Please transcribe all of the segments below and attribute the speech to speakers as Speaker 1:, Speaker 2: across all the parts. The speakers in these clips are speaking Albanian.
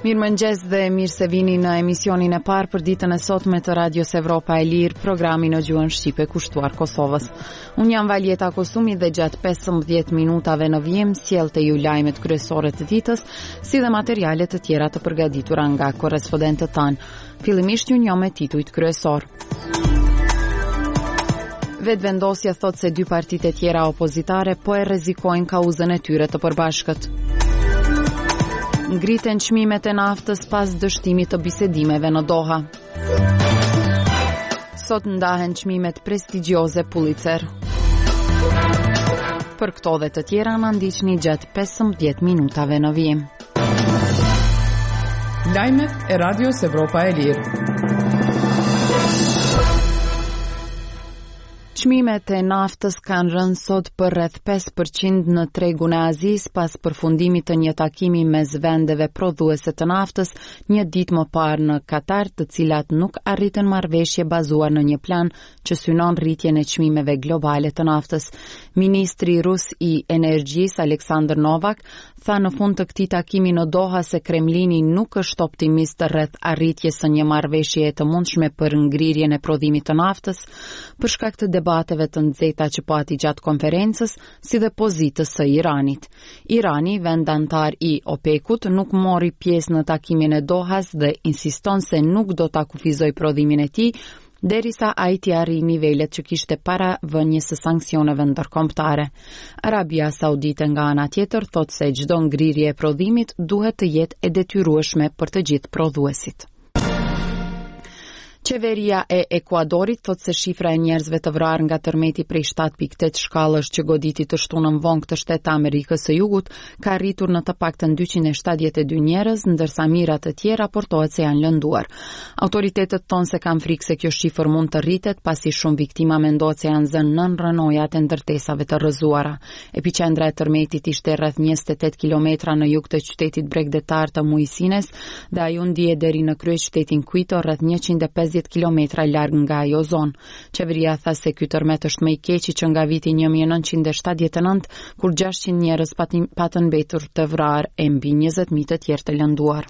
Speaker 1: Mirëmëngjes dhe mirë se vini në emisionin e parë për ditën e sotme të Radios Evropa e Lirë, programi në gjuhën shqipe kushtuar Kosovës. Unë jam Valjeta Kosumi dhe gjatë 15 minutave në vijim sjellte ju lajmet kryesore të ditës, si dhe materiale të tjera të përgatitura nga korrespondentët tanë. Fillimisht ju njoh me titujt kryesor. Vetëvendosja thot se dy partitë e tjera opozitare po e rrezikojnë kauzën e tyre të përbashkët. Ngriten çmimet e naftës pas dështimit të bisedimeve në Doha. Sot ndahen çmimet prestigjioze Pulitzer. Për këto dhe të tjera na ndiqni gjatë 15 minutave në vijim.
Speaker 2: Lajmet e Radios Evropa e Lirë.
Speaker 1: Çmimet e naftës kanë rënë sot për rreth 5% në tregun e Azisë pas përfundimit të një takimi mes vendeve prodhuese të naftës një ditë më parë në Katar, të cilat nuk arritën marrëveshje bazuar në një plan që synon rritjen e çmimeve globale të naftës. Ministri rus i energjisë Aleksandr Novak tha në fund të këtij takimi në Doha se Kremlini nuk është optimist rreth arritjes së një marrëveshje të mundshme për ngrirjen e prodhimit të naftës, për shkak të debateve të nxehta që po ati gjatë konferencës, si dhe pozitës së Iranit. Irani, vend antar i OPEC-ut, nuk mori pjesë në takimin e Dohas dhe insiston se nuk do ta kufizoj prodhimin e tij, derisa ai t'i arrijë nivelet që kishte para vënies së sanksioneve ndërkombëtare. Arabia Saudite nga ana tjetër thot se çdo ngrirje e prodhimit duhet të jetë e detyrueshme për të gjithë prodhuesit. Qeveria e Ekuadorit thot se shifra e njerëzve të vrarë nga tërmeti prej 7.8 shkallësh që goditi të shtunën vonë këtë shtet të Amerikës së Jugut ka arritur në të paktën 272 njerëz, ndërsa mijërat të tjerë raportohet se janë lënduar. Autoritetet thonë se kanë frikë se kjo shifër mund të rritet pasi shumë viktima mendohet se janë zënë nën rrënojat e ndërtesave të rrëzuara. Epicendra e tërmetit ishte rreth 28 kilometra në jug të qytetit bregdetar të Muisines dhe ai u ndje deri në kryeqytetin Quito rreth 150 kilometra larg nga ajo zonë. Qeveria tha se ky tërmet është më i keqi që nga viti 1979, kur 600 njerëz patën mbetur të vrarë e mbi 20.000 të tjerë të lënduar.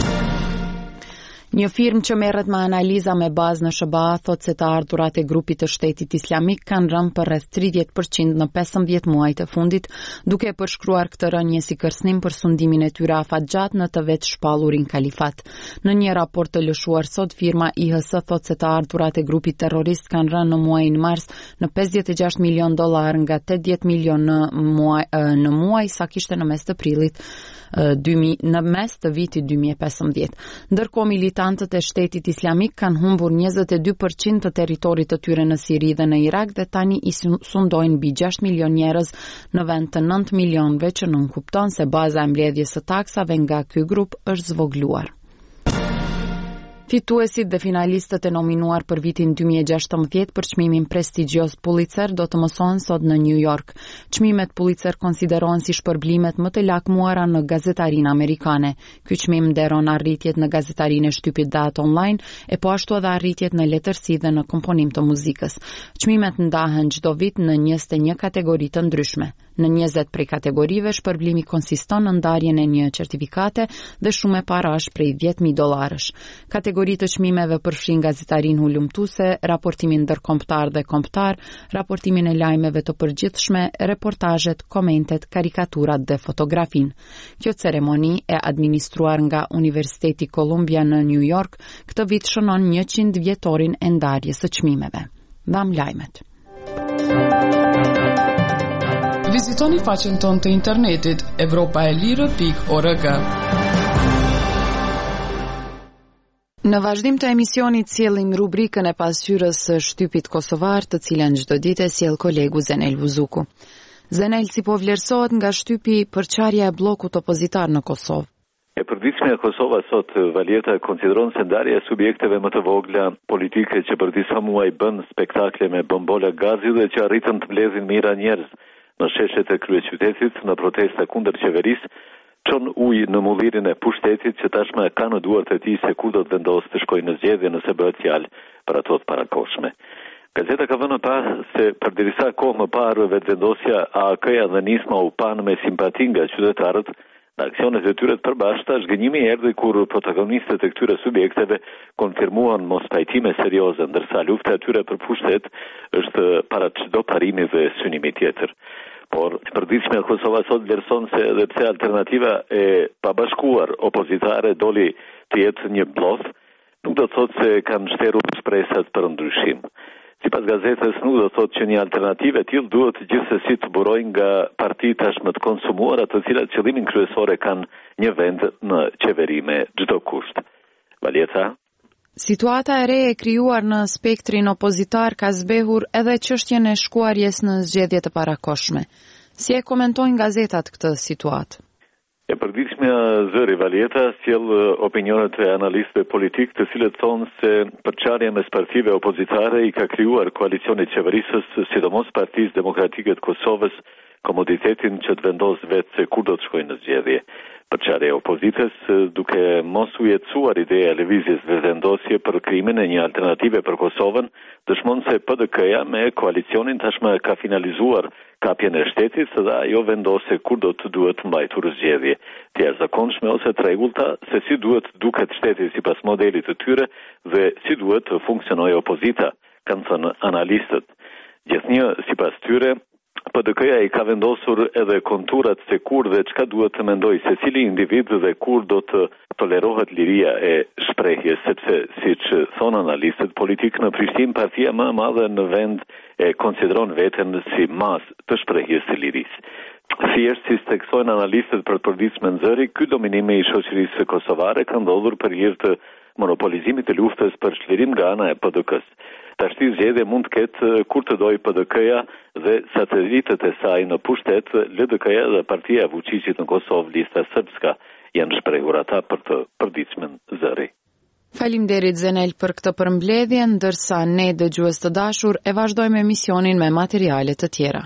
Speaker 1: Një firmë që merret me analiza me bazë në SBA thot se të ardhurat e grupit të shtetit islamik kanë rënë për rreth 30% në 15 muajt e fundit, duke përshkruar këtë rënje si kërcënim për sundimin e tyre afatgjat në të vetë shpallurin kalifat. Në një raport të lëshuar sot, firma IHS thot se të ardhurat e grupit terrorist kanë rënë në muajin mars në $56 milion nga 80 milion në muaj sa kishte në mes të prillit në mes të vitit 2015. Ndërkohë militantët e shtetit islamik kanë humbur 22% të territorit të tyre në Siri dhe në Irak dhe tani i sundojnë mbi 6 milion njerëz në vend të 9 milionëve që nuk kupton se baza e mbledhjes së taksave nga ky grup është zvogluar. Fituesit dhe finalistët e nominuar për vitin 2016 për çmimin prestigjioz Pulitzer do të mësohen sot në New York. Çmimet Pulitzer konsiderohen si shpërblimet më të lakmuara në gazetarinë amerikane. Ky çmim nderon arritjet në gazetarinë e shtypit dhe atë online, e po ashtu edhe arritjet në letërsi dhe në komponim të muzikës. Çmimet ndahen çdo vit në 21 kategori të ndryshme. Në 20 prej kategorive shpërblimi konsiston në ndarjen e një certifikate dhe shumë e parash prej $10,000. Kategoritë të çmimeve përfshin gazetarinë hulumtuese, raportimin ndërkombëtar dhe kombëtar, raportimin e lajmeve të përgjithshme, reportazhet, komentet, karikaturat dhe fotografin. Kjo ceremoni e administruar nga Universiteti Columbia në New York këtë vit shënon 100 vjetorin e ndarjes së çmimeve. Mbam lajmet.
Speaker 2: Vizitoni faqen tonë të internetit evropaelire.org.
Speaker 1: Në vazhdim të emisionit sjellim rubrikën e pasqyrës së shtypit kosovar, të cilën çdo ditë sjell kolegu Zenel Vuzuku. Zenel, si po vlerësohet nga shtypi përçarja e bllokut opozitar në Kosovë?
Speaker 3: E përditshme e Kosova sot, Valjeta, konsideron se ndarja e subjekteve më të vogla politike që për disa muaj bën spektakle me bombola gazi dhe që arritën të mbledhin mijëra njerëz në sheshet e kryeqytetit në protesta kundër qeverisë, çon ujë në mullirin e pushtetit që tashmë ka në duart e tij se kur do të vendosë të shkojë në zgjedhje nëse bëhet fjalë për ato të parakohshme. Gazeta ka vënë pa se përderisa kohë më parë vetëvendosja AAK-ja dhe nisma u panë me simpati nga qytetarët, Në aksionet e tyre të përbashkëta, zhgënjimi erdhi kur protagonistët e këtyre subjekteve konfirmuan mos pajtime serioze, ndërsa lufta e tyre për pushtet është para çdo parimi dhe synimi tjetër. Por përditshmja e Kosovës sot vlerëson se edhe pse alternativa e pabashkuar opozitare doli të jetë një bllaf, nuk do të thotë se kanë shterur shpresat për ndryshim. Sipas gazetës, nuk do të thotë që një alternativë e tillë duhet gjithsesi të burojë nga parti tashmë të konsumuara, të cilat qëllimin kryesor e kanë një vend në qeveri me çdo kusht. Valieta?
Speaker 1: Situata e re e krijuar në spektrin opozitar ka zbehur edhe çështjen e shkuarjes në zgjedhje të parakohshme. Si e komentojnë gazetat këtë situatë?
Speaker 3: E përditshmja Zëri Valieta sjell opinionet e analistëve politik, të cilët thonë se përçarja mes partive opozitare i ka krijuar koalicionit qeverisës, sidomos Partisë Demokratike të Kosovës, komoditetin që të vendos vetë se kur do të shkojnë në zgjedhje. Përçarja e opozitës, duke mos u jetësuar ideja e lëvizjes vendosje për krijimin e një alternative për Kosovën, dëshmon se PDK-ja me koalicionin tashmë ka finalizuar kapjen e shtetit dhe ajo vendose kur do të duhet mbajtur zgjedhje të jashtëzakonshme ose të rregullta se si duhet duket shteti sipas modelit të tyre dhe si duhet të funksionojë opozita, kanë thënë analistët. Gjithnjë sipas tyre, PDK-ja i ka vendosur edhe konturat se kur dhe çka duhet të mendojë secili individ dhe kur do të tolerohet liria e shprehjes, sepse siç thonë analistët politik në Prishtinë, partia më e madhe në vend e konsideron veten si masë të shprehjes së lirisë. Thjesht si theksojnë analistët për përditshmën Zëri, ky dominim i shoqërisë kosovare ka ndodhur për hir të monopolizimit të luftës për çlirim nga ana e PDK-s. Tashti zgjedhje mund të ketë kur të dojë PDK-ja dhe satelitët e saj në pushtet, LDK-ja dhe partia e Vučićit në Kosovë, Lista Srpska, janë shprehur ata për të përditshmën Zëri.
Speaker 1: Faleminderit Zenel për këtë përmbledhje, ndërsa ne dëgjues të dashur e vazhdojmë emisionin me materiale të tjera.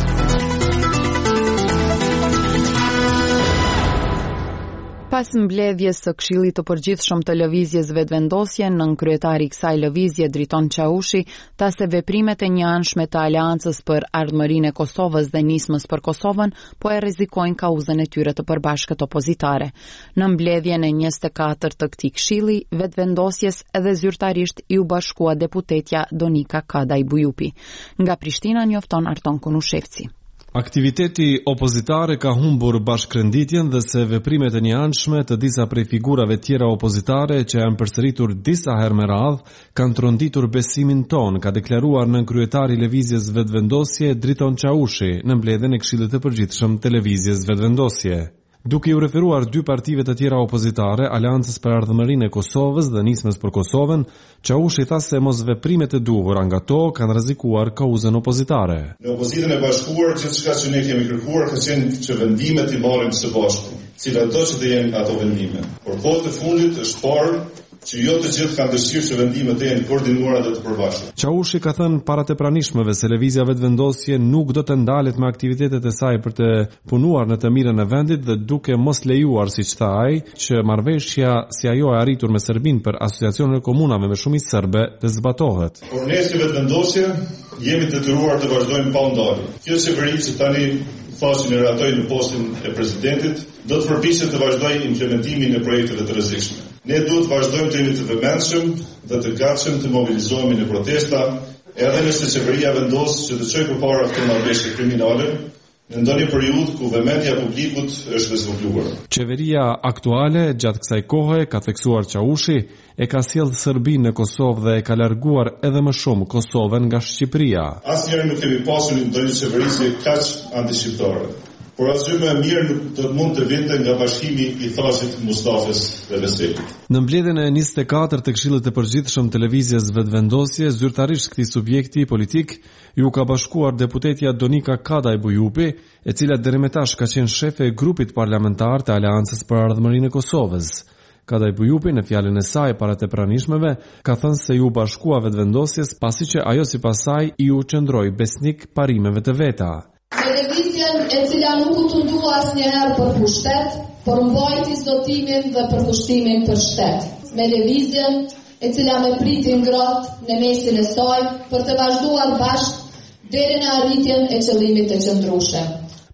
Speaker 1: Pas mbledhjes së Këshillit të Përgjithshëm të Lëvizjes Vetëvendosje, nënkryetari i kësaj lëvizje Driton Çaushi tha se veprimet e njëanshme të Aleancës për Ardhmërinë e Kosovës dhe Nismës për Kosovën po e rrezikojnë kauzën e tyre të përbashkët opozitare. Në mbledhjen e 24 të këtij këshilli, vetëvendosjes edhe zyrtarisht i u bashkua deputetja Donika Kadaj Bujupi. Nga Prishtina njofton Arton Konushevci.
Speaker 4: Aktiviteti opozitare ka humbur bashkërenditjen dhe se veprimet e njëanshme të disa prej figurave tjera opozitare që janë përsëritur disa herë me radhë kanë tronditur besimin ton, ka deklaruar nënkryetari i Lëvizjes Vetëvendosje Driton Çaushi në mbledhjen e Këshillit të Përgjithshëm të Lëvizjes Vetëvendosje. Duke u referuar dy partive të tjera opozitare, Aleancës për Ardhmërinë e Kosovës dhe Nismës për Kosovën, Çaushi tha se mos veprimet e duhura nga to kanë rrezikuar kauzën opozitare.
Speaker 5: Në opozitën e bashkuar, gjithçka që ne kemi kërkuar ka qenë që vendimet i marrim së bashku, cilat do që të jenë ato vendime. Por kohët e fundit është parë që jo të gjithë kanë dëshirë që vendimet e jenë koordinuara dhe të përbashkëta.
Speaker 4: Çaushi ka thënë para të pranishmëve se lëvizja Vetëvendosje nuk do të ndalet me aktivitetet e saj për të punuar në të mirën e vendit dhe duke mos lejuar, siç tha ai, që marrëveshja si ajo e arritur me Serbinë për asociacionin e komunave me shumicë serbe të zbatohet.
Speaker 5: Por ne si Vetëvendosje jemi detyruar të vazhdojmë pa ndalje. Kjo qeveri që tani thashin e ratoj në postin e presidentit, do të përpiqet të vazhdojë implementimin e projekteve të rrezikshme. Ne duhet vazhdojmë të jemi të vëmendshëm dhe të gatshëm të mobilizohemi në protesta, edhe nëse qeveria vendos që të çojë përpara këtë marrëveshje kriminale, në ndonjë periudhë ku vëmendja e publikut është zvogëluar.
Speaker 4: Qeveria aktuale gjatë kësaj kohe, ka theksuar Çaushi, e ka sjellë Serbinë në Kosovë dhe e ka larguar edhe më shumë Kosovën nga Shqipëria.
Speaker 5: Asnjëherë nuk kemi pasur ndonjë qeverisje kaq antishqiptare. Por asgjë më e mirë nuk do të mund të vinte nga bashkimi i thashit Mustafës dhe Veselit.
Speaker 4: Në mbledhjen e 24 të Këshillit të Përgjithshëm të Lëvizjes Vetëvendosje, zyrtarisht këtij subjekti politik ju ka bashkuar deputetja Donika Kadaj Bujupi, e cila deri më tash ka qenë shefe e grupit parlamentar të Aleancës për Ardhmërinë e Kosovës. Kadaj Bujupi në fjalën e saj para të pranishmëve ka thënë se ju bashkua Vetëvendosjes pasi që ajo sipas saj i u qëndroi besnik parimeve të veta.
Speaker 6: Lëvizjen e cila nuk u tundua asnjëherë për pushtet, por mbajti zotimin dhe përkushtimin për shtet. Me lëvizjen e cila me priti ngrohtë në mesin e saj për të vazhduar bashkë deri në arritjen e qëllimit të qëndrueshëm.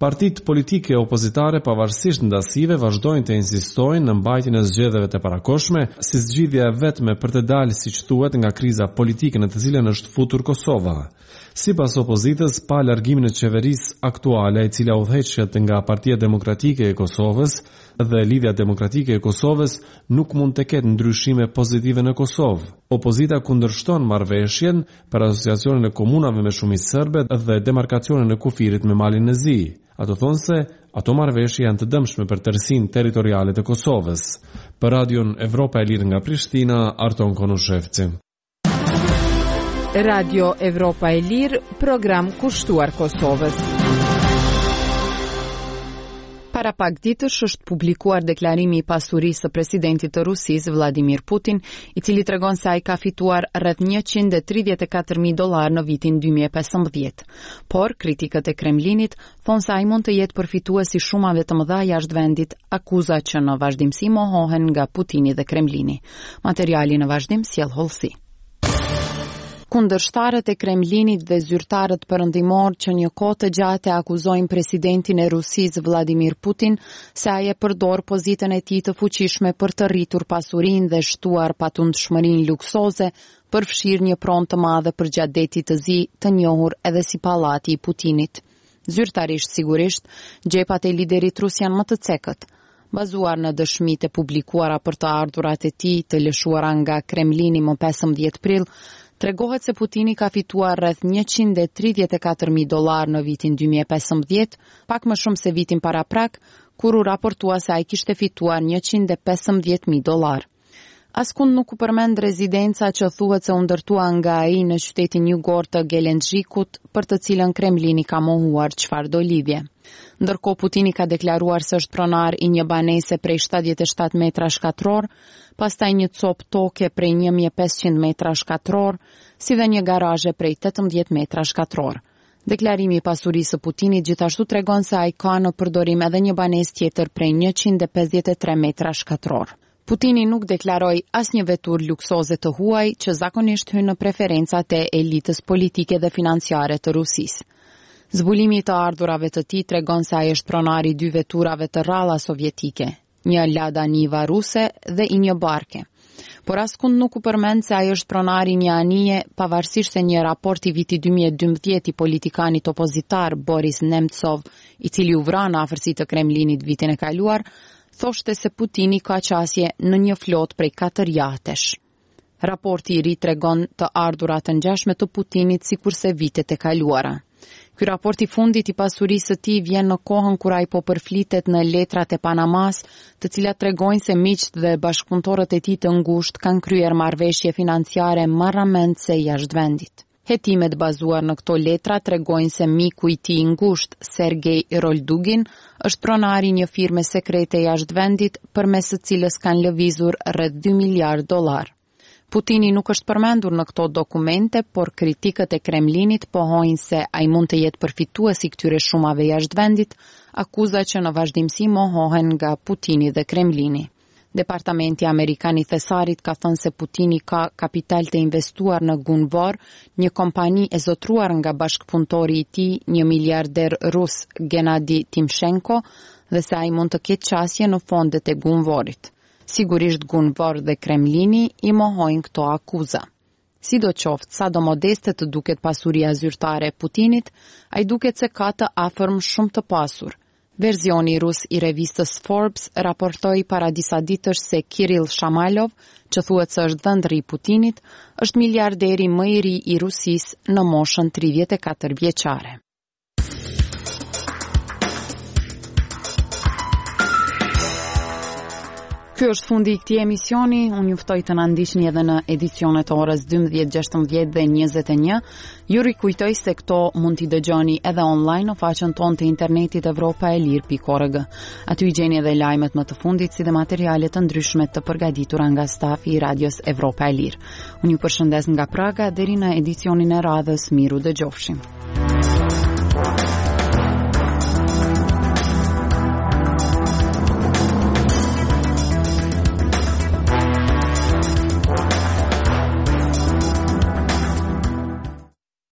Speaker 4: Partitë politike opozitare pavarësisht ndasive vazhdojnë të insistojnë në mbajtjen e zgjedhjeve të parakohshme si zgjidhja e vetme për të dalë, siç thuhet, nga kriza politike në të cilën është futur Kosova. Sipas opozitës, pa largimin e qeverisë aktuale, e cila udhëheqet nga Partia Demokratike e Kosovës dhe Lidhja Demokratike e Kosovës, nuk mund të ketë ndryshime pozitive në Kosovë. Opozita kundërshton marrëveshjen për asociacionin e komunave me shumicë serbe dhe demarkacionin e kufirit me malin e Zi. Ato thonë se ato marrëveshje janë të dëmshme për tërësinë territoriale të Kosovës. Për Radion Evropa e Lirë nga Prishtina, Arton Konushevci.
Speaker 1: Radio Evropa e Lirë, program kushtuar Kosovës. Para pak ditësh është publikuar deklarimi I pasurisë së presidentit të Rusisë Vladimir Putin, I cili tregon se ai ka fituar rreth $134.000 në vitin 2015. Por kritikët e Kremlinit thonë se ai mund të jetë përfituesi shumave të mëdha jashtë vendit, akuza që në vazhdimsi mohohen nga Putini dhe Kremlini. Materiali në vazhdim sjell hollësi. Kundërshtarët e Kremlinit dhe zyrtarët perëndimor që një kohë të gjatë akuzojnë presidentin e Rusisë Vladimir Putin se ai e përdor pozitën e tij të fuqishme për të rritur pasurinë dhe shtuar patundshmërinë luksoze për fshirë një pronë të madhe për gjadetit të Zi të njohur edhe si pallati I Putinit. Zyrtarisht sigurisht, gjepat e liderit rus janë më të cekët. Bazuar në dëshmitë e publikuara për të ardhurat e tij të lëshuara nga Kremlini më 15 prill, tregohet se Putini ka fituar rreth $134.000 në vitin 2015, pak më shumë se vitin paraprak, kur u raportua se ai kishte fituar $115.000. Askund nuk u përmend rezidenca që thuhet se u ndërtua nga ai në qytetin jugor të Gelendzhikut, për të cilën Kremlini ka mohuar çfarëdo lidhje. Ndërkohë Putini ka deklaruar se është pronar I një banese prej 77 metra shkatror, pastaj një copë toke prej 1500 metra shkatror, si dhe një garazhe prej 18 metra shkatror. Deklarimi I pasurisë së Putinit gjithashtu tregon se ai ka në përdorim edhe një banesë tjetër prej 153 metra shkatror. Putini nuk deklaroi asnjë vetur luksoze të huaj që zakonisht hyn në preferencat e elitës politike dhe financiare të Rusisë. Zbulimi I të ardhurave të tij tregon se ai është pronari I 2 veturave të rralla sovjetike, një Lada Niva ruse dhe I një barke. Por askund nuk u përmend se ai është pronari një anije, pavarësisht se një raport I vitit 2012 I politikanit opozitar Boris Nemtsov, I cili u vra në afërsi të Kremlinit vitin e kaluar, thoshte se Putini ka qasje në një flotë prej 4 jahtesh. Raporti I ri tregon të ardhurat të ngjashme të Putinit sikurse vitet e kaluara. Ky raport I fundit I pasurisë së tij vjen në kohën kur ai po përflitet në letrat e Panamas, të cilat tregojnë se miqt dhe bashkëpunëtorët e tij të ngushtë kanë kryer marrëveshje financiare marramendse jashtë vendit. Hetimet bazuar në këto letra tregojnë se miku I tij I ngushtë, Sergej Roldugin, është pronari një firme sekrete jashtë vendit, përmes së cilës kanë lëvizur rreth $2 miliardë. Putini nuk është përmendur në këto dokumente, por kritikët e Kremlinit pohojnë se ai mund të jetë përfituesi I këtyre shumave jashtë vendit, akuza që në vazhdimsi mohohen nga Putini dhe Kremlini. Departamenti Amerikan I Thesarit ka thënë se Putini ka kapital të investuar në Gunvor, një kompani e zotruar nga bashkëpunëtori I tij, një miliarder rus Gennady Timchenko, dhe se ai mund të ketë qasje në fondet e Gunvorit. Sigurisht Gunvor dhe Kremlini I mohojnë këto akuza. Sidoqoftë, sa do modeste të duket pasuria zyrtare e Putinit, ai duket se ka të afërm shumë të pasur. Verzioni rus I revistës Forbes raportoi para disa ditësh se Kirill Shamalov, që thuhet se është dhëndri I Putinit, është miliarderi më I ri I Rusisë në moshën 34 vjeçare. Ky është fundi I këtij emisioni. Unë ju ftoj të na ndiqni edhe në edicionet orës 12, 16 dhe 21. Ju rikujtoj se këto mund t'i dëgjoni edhe online në faqen tonë të internetit evropaelir.org. Aty I gjeni edhe lajmet më të fundit si dhe materiale të ndryshme të përgatitura nga stafi I Radios Evropa e Lirë. Unë ju përshëndes nga Praga deri në edicionin e radhës. Miru dëgjofshim.